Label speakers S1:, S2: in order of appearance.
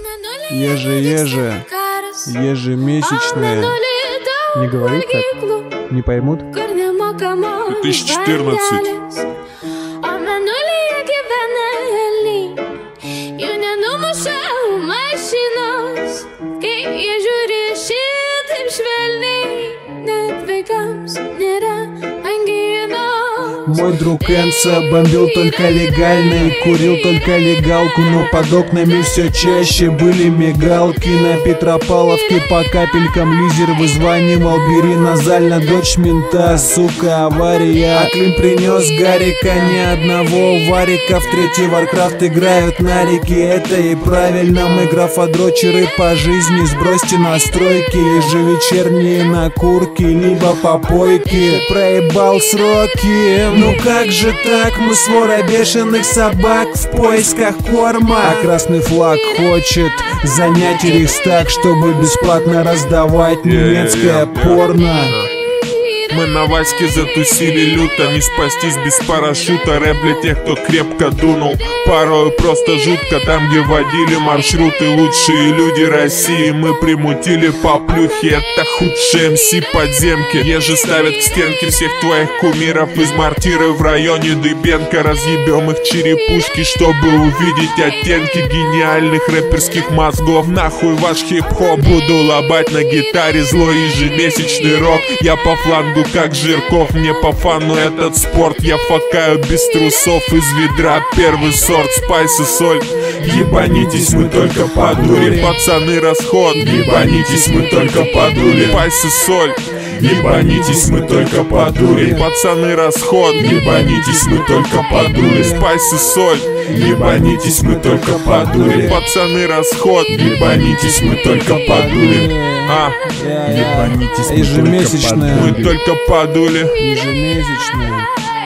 S1: Ежемесячное.
S2: Не говори так, не поймут.
S3: 2014.
S1: Мой друг Энса бомбил только легально и курил только легалку, но под окнами все чаще были мигалки. На Петропавловке по капелькам лизер вызванивал: бери назально, дочь мента, сука, авария. А Клим принес Гарика, ни одного варика. В третий Warcraft играют на реке, это и правильно. Мы графодрочеры по жизни, сбросьте настройки. Ежевечерние накурки, либо попойки. Проебал сроки. Ну как же так, мы свора бешеных собак в поисках корма. А красный флаг хочет занять Рейхстаг, чтобы бесплатно раздавать немецкое порно.
S3: Мы на Ваське затусили люто, не спастись без парашюта. Рэп для тех, кто крепко дунул. Порою просто жутко, там где водили маршруты лучшие люди России. Мы примутили по плюхе, это худшие МС подземки. Еже ставят к стенке всех твоих кумиров из мортиры в районе Дыбенко. Разъебем их черепушки, чтобы увидеть оттенки гениальных рэперских мозгов. Нахуй ваш хип-хоп, буду лобать на гитаре злой ежемесячный рок. Я по флангу как Жирков, мне по фану этот спорт. Я факаю без трусов из ведра, первый сорт, спайс и соль. Ебанитесь мы только по дуре, пацаны, расход. Ебанитесь мы только по дуре, спайс и соль. Ебанитесь мы только по дуре, пацаны, расход. Ебанитесь мы только по дуре, спайс и соль. Ебанитесь мы только по дуре, пацаны, расход. Ебанитесь мы только по дуре.
S1: Ежемесячное.
S3: Мы только подули.
S1: Ежемесячное.